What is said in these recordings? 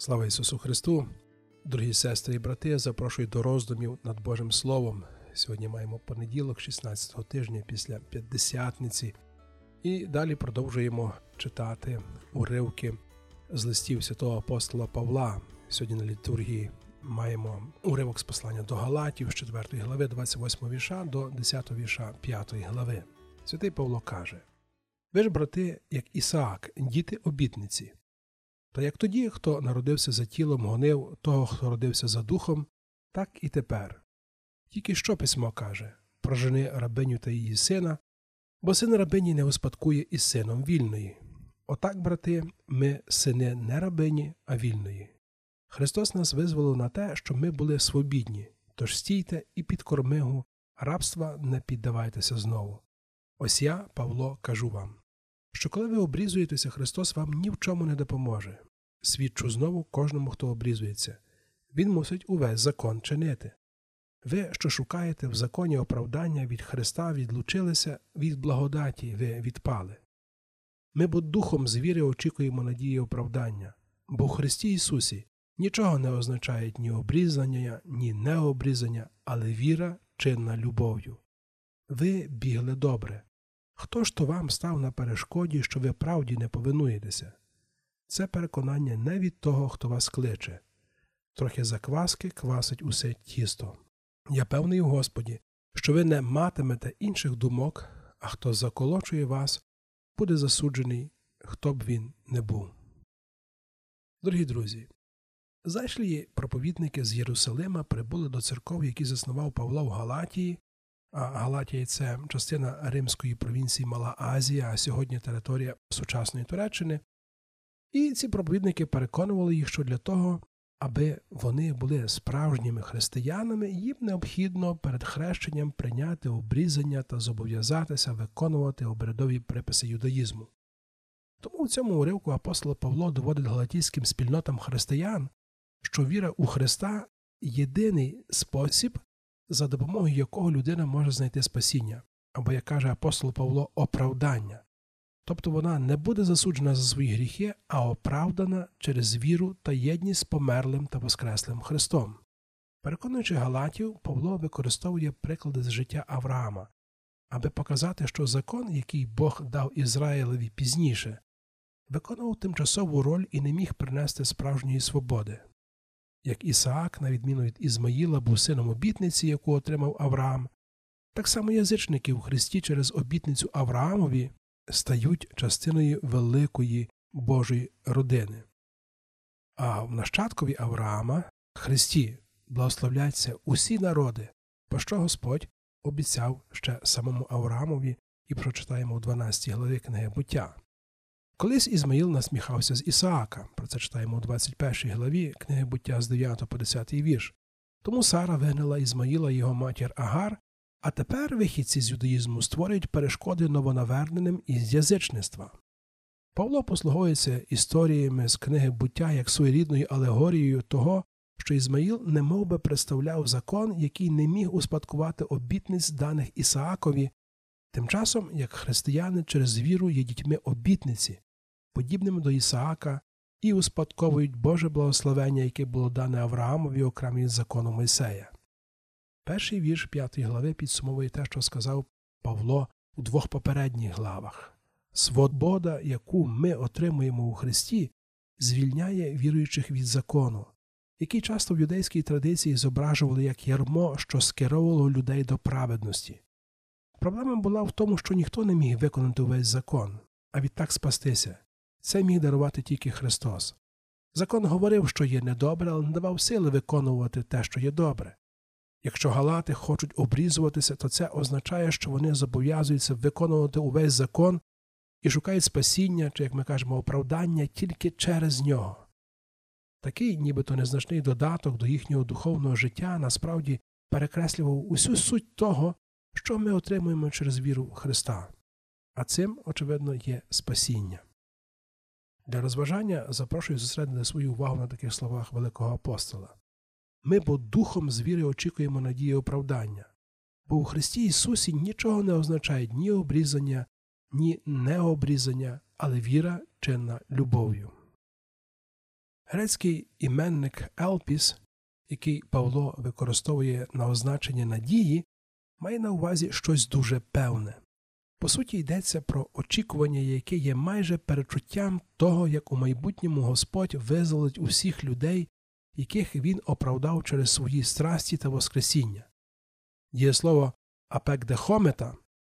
Слава Ісусу Христу! Дорогі сестри і брати, запрошую до роздумів над Божим Словом. Сьогодні маємо понеділок, 16-го тижня після П'ятдесятниці. І далі продовжуємо читати уривки з листів святого апостола Павла. Сьогодні на літургії маємо уривок з послання до Галатів з 4 глави 28 вірша до 10 вірша 5 глави. Святий Павло каже: «Ви ж, брати, як Ісаак, діти обітниці. Та як тоді, хто народився за тілом, гонив того, хто родився за духом, так і тепер. Тільки що письмо каже: прожени рабиню та її сина, бо син рабині не успадкує із сином вільної. Отак, брати, ми сини не рабині, а вільної. Христос нас визволив на те, щоб ми були свобідні, тож стійте і під кормигу рабства не піддавайтеся знову. Ось я, Павло, кажу вам, що коли ви обрізуєтеся, Христос вам ні в чому не допоможе. Свідчу знову кожному, хто обрізується. Він мусить увесь закон чинити. Ви, що шукаєте в законі оправдання від Христа, відлучилися, від благодаті ви відпали. Ми бо духом з віри очікуємо надії оправдання, бо в Христі Ісусі нічого не означають ні обрізання, ні необрізання, але віра чинна любов'ю. Ви бігли добре. Хто ж то вам став на перешкоді, що ви правді не повинуєтеся? Це переконання не від того, хто вас кличе. Трохи закваски квасить усе тісто. Я певний у Господі, що ви не матимете інших думок, а хто заколочує вас, буде засуджений, хто б він не був». Дорогі друзі, зайшлі проповідники з Єрусалима прибули до церков, які заснував Павло в Галатії, а Галатія – це частина римської провінції Мала Азія, а сьогодні територія сучасної Туреччини. І ці проповідники переконували їх, що для того, аби вони були справжніми християнами, їм необхідно перед хрещенням прийняти обрізання та зобов'язатися виконувати обрядові приписи юдаїзму. Тому в цьому уривку апостол Павло доводить галатійським спільнотам християн, що віра у Христа – єдиний спосіб, за допомогою якого людина може знайти спасіння, або, як каже апостол Павло, оправдання. Тобто вона не буде засуджена за свої гріхи, а оправдана через віру та єдність з померлим та воскреслим Христом. Переконуючи галатів, Павло використовує приклади з життя Авраама, аби показати, що закон, який Бог дав Ізраїлеві пізніше, виконував тимчасову роль і не міг принести справжньої свободи. Як Ісаак, на відміну від Ізмаїла, був сином обітниці, яку отримав Авраам, так само язичники в Христі через обітницю Авраамові стають частиною великої Божої родини. А в нащадкові Авраама, Христі, благословляться усі народи, про що Господь обіцяв ще самому Авраамові, і прочитаємо у 12 главі книги Буття. Колись Ізмаїл насміхався з Ісаака, про це читаємо у 21 главі книги Буття з 9 по 10 вірш. Тому Сара вигнала Ізмаїла і його матір Агар, а тепер вихідці з юдаїзму створюють перешкоди новонаверненим із язичництва. Павло послуговується історіями з книги Буття як своєрідною алегорією того, що Ізмаїл немовби представляв закон, який не міг успадкувати обітниць, даних Ісаакові, тим часом, як християни через віру є дітьми обітниці, подібними до Ісаака, і успадковують Боже благословення, яке було дане Авраамові окремо від закону Мойсея. Перший вірш 5 глави підсумовує те, що сказав Павло у 2 попередніх главах. Свобода, яку ми отримуємо у Христі, звільняє віруючих від закону, який часто в юдейській традиції зображували як ярмо, що скеровувало людей до праведності. Проблема була в тому, що ніхто не міг виконати увесь закон, а відтак спастися. Це міг дарувати тільки Христос. Закон говорив, що є недобре, але не давав сили виконувати те, що є добре. Якщо галати хочуть обрізуватися, то це означає, що вони зобов'язуються виконувати увесь закон і шукають спасіння, чи, як ми кажемо, оправдання тільки через нього. Такий, нібито незначний додаток до їхнього духовного життя насправді перекреслював усю суть того, що ми отримуємо через віру в Христа. А цим, очевидно, є спасіння. Для розважання запрошую зосередити свою увагу на таких словах великого апостола. Ми бо духом з віри очікуємо надії оправдання, бо у Христі Ісусі нічого не означає ні обрізання, ні необрізання, але віра чинна любов'ю. Грецький іменник Елпіс, який Павло використовує на означення надії, має на увазі щось дуже певне. По суті, йдеться про очікування, яке є майже перечуттям того, як у майбутньому Господь визволить усіх людей, яких Він оправдав через свої страсті та воскресіння. Дієслово «апекдехомета»,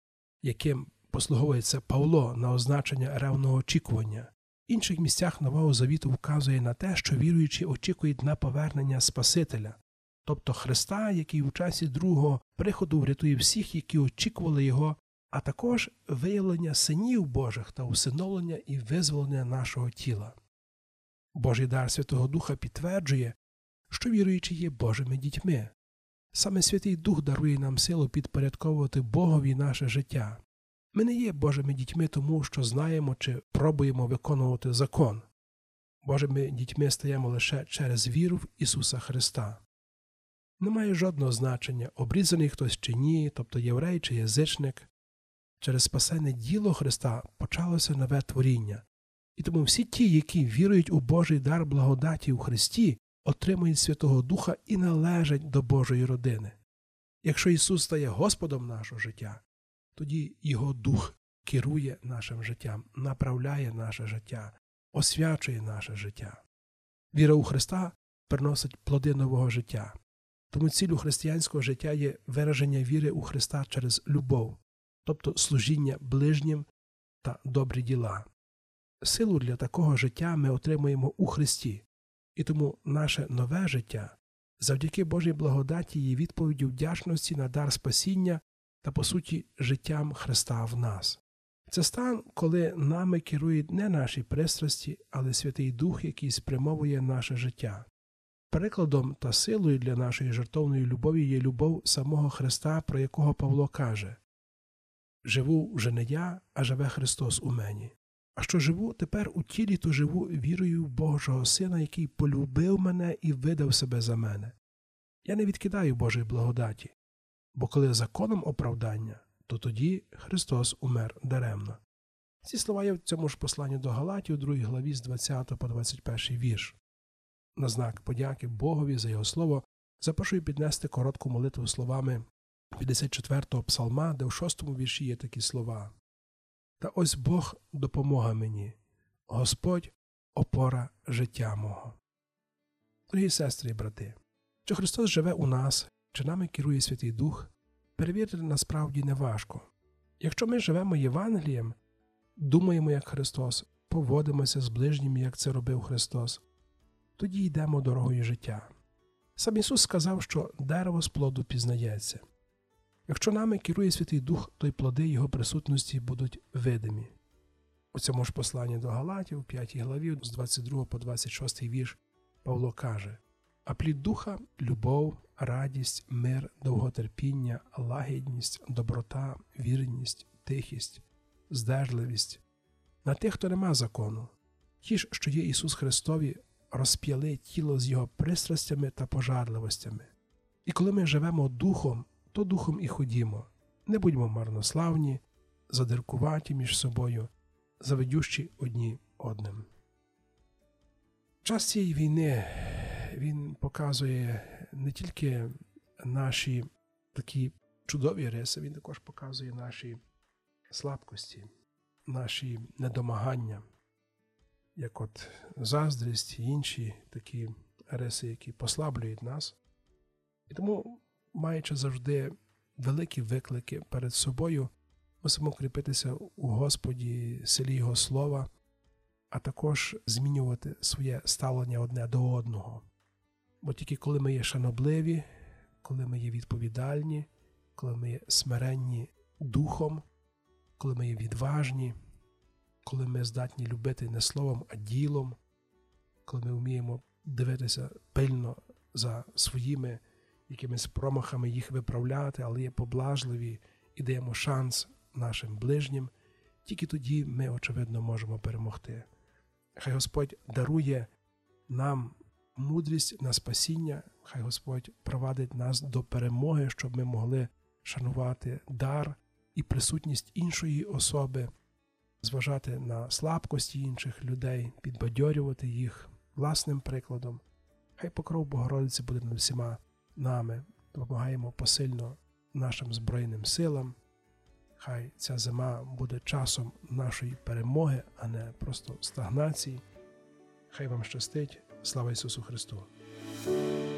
яким послуговується Павло на означення ревного очікування, в інших місцях Нового Завіту вказує на те, що віруючі очікують на повернення Спасителя, тобто Христа, який у часі другого приходу врятує всіх, які очікували Його, а також виявлення синів Божих та усиновлення і визволення нашого тіла. Божий дар Святого Духа підтверджує, що віруючі є Божими дітьми. Саме Святий Дух дарує нам силу підпорядковувати Богові наше життя. Ми не є Божими дітьми тому, що знаємо чи пробуємо виконувати закон. Божими дітьми стаємо лише через віру в Ісуса Христа. Немає жодного значення, обрізаний хтось чи ні, тобто єврей чи язичник. Через спасенне діло Христа почалося нове творіння. І тому всі ті, які вірують у Божий дар благодаті у Христі, отримують Святого Духа і належать до Божої родини. Якщо Ісус стає Господом нашого життя, тоді Його Дух керує нашим життям, направляє наше життя, освячує наше життя. Віра у Христа приносить плоди нового життя. Тому ціллю християнського життя є вираження віри у Христа через любов, тобто служіння ближнім та добрі діла. Силу для такого життя ми отримуємо у Христі, і тому наше нове життя завдяки Божій благодаті є відповіддю вдячності на дар спасіння та, по суті, життям Христа в нас. Це стан, коли нами керують не наші пристрасті, але Святий Дух, який спрямовує наше життя. Прикладом та силою для нашої жертовної любові є любов самого Христа, про якого Павло каже: «Живу вже не я, а живе Христос у мені. А що живу тепер у тілі, то живу вірою в Божого Сина, який полюбив мене і видав себе за мене. Я не відкидаю Божої благодаті, бо коли законом оправдання, то тоді Христос умер даремно». Ці слова є в цьому ж посланні до Галатів, 2 главі з 20 по 21 вірш. На знак подяки Богові за Його слово запрошую піднести коротку молитву словами 54-го псалма, де в 6-му вірші є такі слова: «Та ось Бог допомога мені, Господь опора життя мого». Дорогі сестри і брати, чи Христос живе у нас, чи нами керує Святий Дух, перевірити насправді неважко. Якщо ми живемо Євангелієм, думаємо як Христос, поводимося з ближніми, як це робив Христос, тоді йдемо дорогою життя. Сам Ісус сказав, що дерево з плоду пізнається. Якщо нами керує Святий Дух, то й плоди Його присутності будуть видимі. У цьому ж посланні до Галатів, 5 главі, з 22 по 26 вірш, Павло каже: «А плід Духа – любов, радість, мир, довготерпіння, лагідність, доброта, вірність, тихість, здержливість. На тих, хто нема закону. Ті ж, що є Ісус Христові, розп'яли тіло з Його пристрастями та пожадливостями. І коли ми живемо Духом, то Духом і ходімо. Не будьмо марнославні, задиркуваті між собою, завидющі одні одним». Час цієї війни, він показує не тільки наші такі чудові риси, він також показує наші слабкості, наші недомагання, як от заздрість і інші такі риси, які послаблюють нас. І тому, маючи завжди великі виклики перед собою, мусимо кріпитися у Господі, силі Його Слова, а також змінювати своє ставлення одне до одного. Бо тільки коли ми є шанобливі, коли ми є відповідальні, коли ми є смиренні духом, коли ми є відважні, коли ми здатні любити не словом, а ділом, коли ми вміємо дивитися пильно за своїми якимись промахами, їх виправляти, але є поблажливі і даємо шанс нашим ближнім, тільки тоді ми, очевидно, можемо перемогти. Хай Господь дарує нам мудрість на спасіння, хай Господь провадить нас до перемоги, щоб ми могли шанувати дар і присутність іншої особи, зважати на слабкості інших людей, підбадьорювати їх, власним прикладом. Хай покров Богородиці буде над всіма нами. Допомагаємо посильно нашим Збройним силам. Хай ця зима буде часом нашої перемоги, а не просто стагнації. Хай вам щастить. Слава Ісусу Христу!